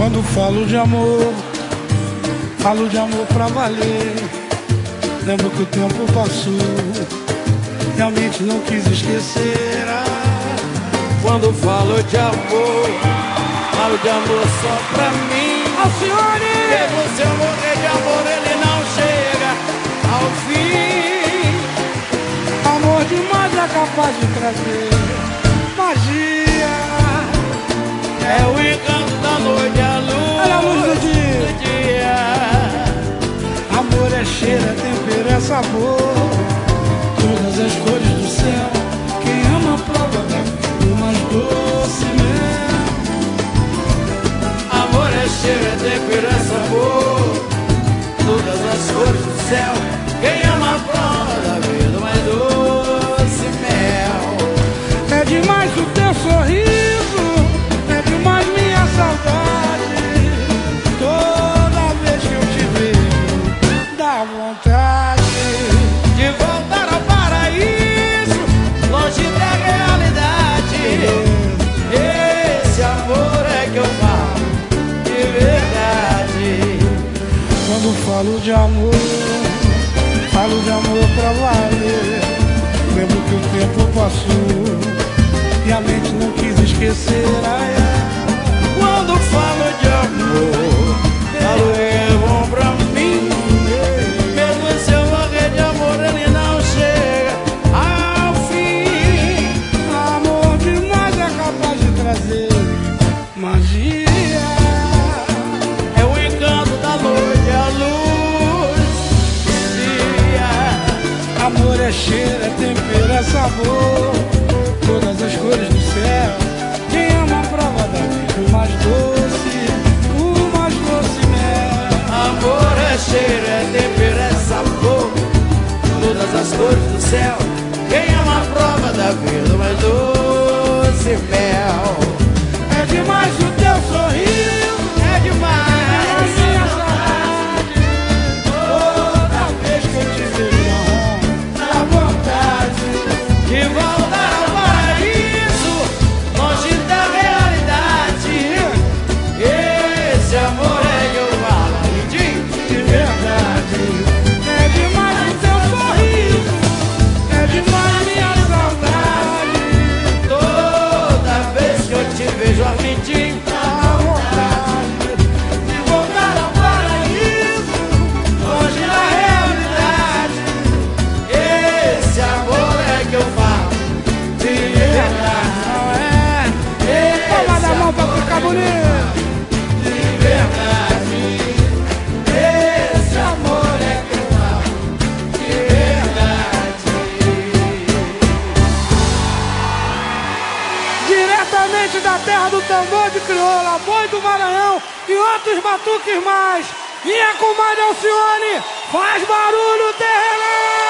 Quando falo de amor pra valer. Lembro que o tempo passou, realmente não quis esquecer. Quando falo de amor só pra mim. Alcione! Mesmo se eu morrer de amor, ele não chega ao fim. Amor demais é capaz de trazer magia. É o encanto da noite, a luz, é a luz do dia. Amor é cheiro, é tempero, é sabor, todas as cores do céu. Quem ama prova do mais doce mel. Amor é cheiro, é tempero, é sabor, todas as cores do céu. Quem ama prova da vida mais doce mel. É demais o teu sorriso, é demais minha saudade. Toda vez que eu te vejo, dá vontade de voltar ao paraíso, longe da realidade. Esse amor é que eu falo de verdade. Quando falo de amor pra valer. Lembro que o tempo passou e a mente não quis esquecer. Quando falo de amor, falo é bom pra mim. Mesmo se eu morrer de amor, ele não chega ao fim. Amor demais é capaz de trazer magia. É o encanto da noite, a luz do dia. Amor é cheiro, é tempero, é sabor, todas as cores do céu. Quem ama a prova da vida, o mais doce mel. Amor é cheiro, é tempero, é sabor, todas as cores do céu. Quem ama a prova da vida, o mais doce mel. É demais o teu sorriso, é demais a minha saudade. Toda vez que eu te vejo, dá vontade de voltar ao paraíso, longe da realidade. Esse amor é que eu falo de verdade. É demais o teu sorriso, é demais minha saudade. Toda vez que eu te vejo a mentir, dá vontade de voltar ao paraíso, longe da realidade. Esse amor é que eu falo de verdade. Toma da mão pra ficar bonito. De verdade. Esse amor é que eu falo de verdade. Diretamente da terra do tambor de crioula, boi do Maranhão e outros batuques mais. Minha comadre Alcione, faz barulho, terreno!